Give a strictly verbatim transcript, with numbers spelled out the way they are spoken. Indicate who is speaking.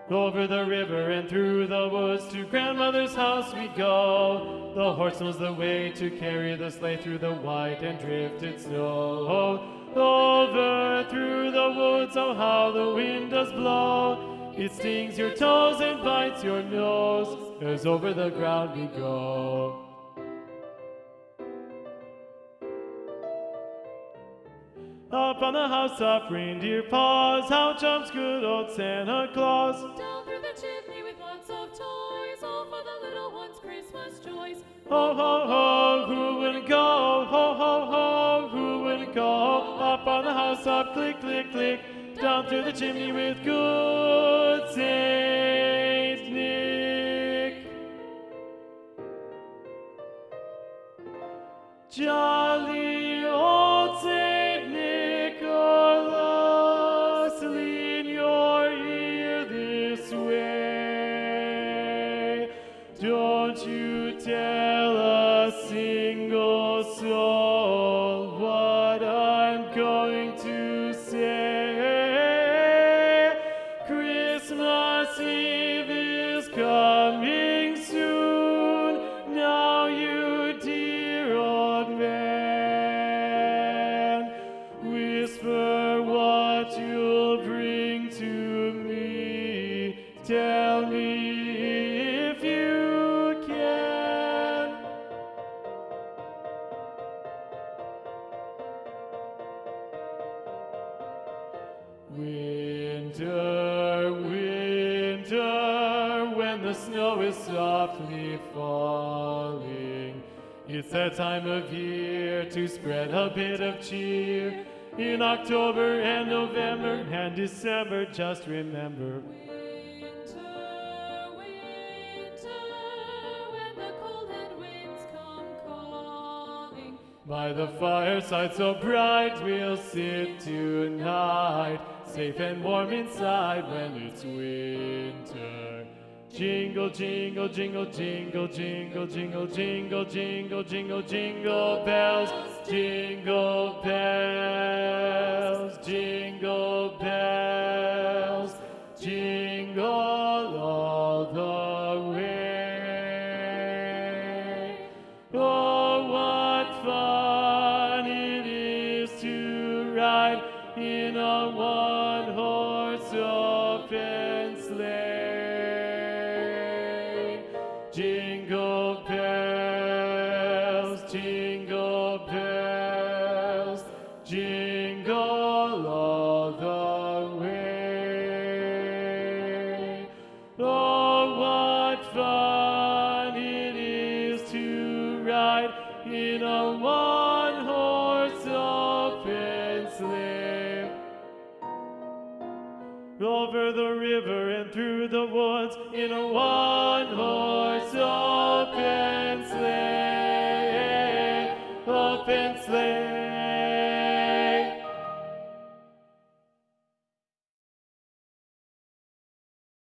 Speaker 1: Over the river and through the woods to grandmother's house we go. The horse knows the way to carry the sleigh through the white and drifted snow. Over through the woods, oh how the wind does blow. It stings your toes and bites your nose as over the ground we go. Up on the housetop, reindeer paws, how jumps good old Santa Claus.
Speaker 2: Down through the chimney with lots of toys, all for the little ones' Christmas joys.
Speaker 1: Ho, ho, ho, who wouldn't go? Ho, ho, ho, who wouldn't go? Up on the housetop, click, click, click, down through the chimney with good Saint Nick. Jolly old Saint Nicholas, lean your ear this way. Don't you tell a single soul what I'm going to say. Christmas Eve is coming soon. Now you dear old man, whisper what you'll bring to me. Tell me if you can. Winter, winter, when the snow is softly falling, it's that time of year to spread a bit of cheer. In October and November and December, just remember.
Speaker 2: Winter, winter, when the cold and winds come calling.
Speaker 1: By the fireside so bright, we'll sit tonight, safe and warm inside when it's winter. Jingle, jingle, jingle, jingle, jingle, jingle, jingle, jingle, jingle, jingle bells, jingle bells, jingle bells, jingle all the way. Oh, what fun it is to ride in a one-horse open sleigh. Jingle bells, jingle bells, jingle all the way. Oh, what fun it is to ride in a one-horse open sleigh. Over the river and through the woods in a one-horse open sleigh, open sleigh.